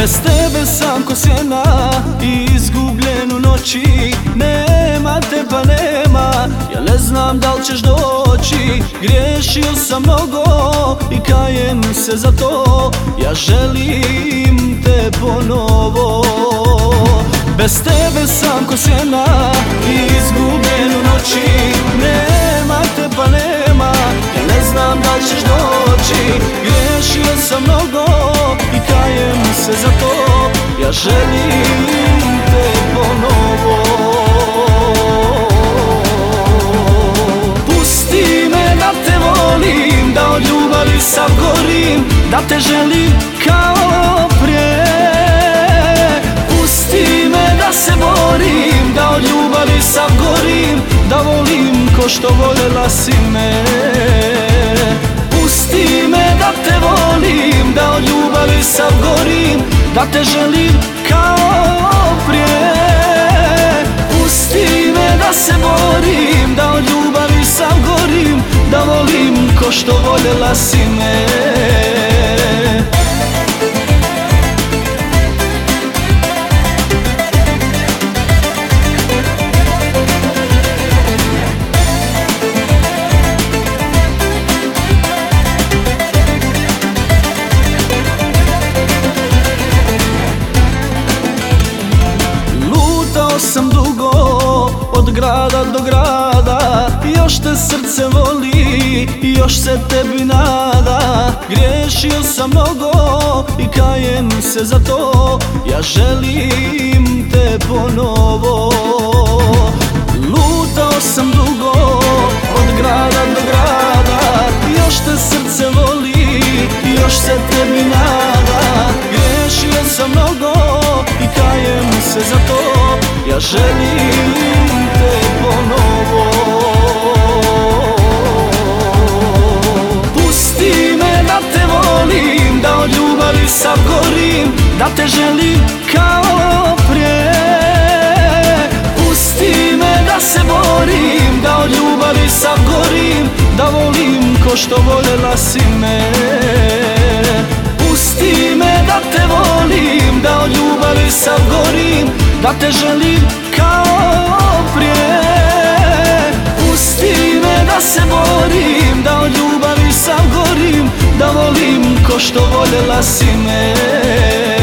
Bez tebe sam ko sjena i izgubljen u noći. Nema te pa nema, ja ne znam da li ćeš doći. Griješio sam mnogo i kajem se za to, ja želim te ponovo. Bez tebe sam ko sjena i izgubljen u noći. Nema te pa nema, ja ne znam da li ćeš doći. Griješio sam mnogo i kajem se za to, ja želim te ponovo. Pusti me da te volim, da od ljubavi sav gorim, da te želim kao prije. Pusti me da se borim, da od ljubavi sav gorim, da volim ko što voljela si me. Pusti me da te volim, da od ljubavi sav gorim, da te želim kao prije. Pusti me da se borim, da od ljubavi sav gorim, da volim ko što voljela si me. Sam dugo od grada do grada, još te srce voli, još se tebi nada. Griješio sam mnogo i kajem se za to, ja želim te ponovo. Lutao sam dugo od grada do grada, još te srce voli, još se tebi nada. Griješio sam mnogo i kajem se za to, ja želim te ponovo. Pusti me da te volim, da od ljubavi sav gorim, da te želim kao prije. Pusti me da se borim, da od ljubavi sav gorim, da volim ko što voljela si me. Pusti me da te volim, da od ljubavi sav gorim, da te želim kao prije. Pusti me da se borim, da od ljubavi sav gorim, da volim ko što voljela si me.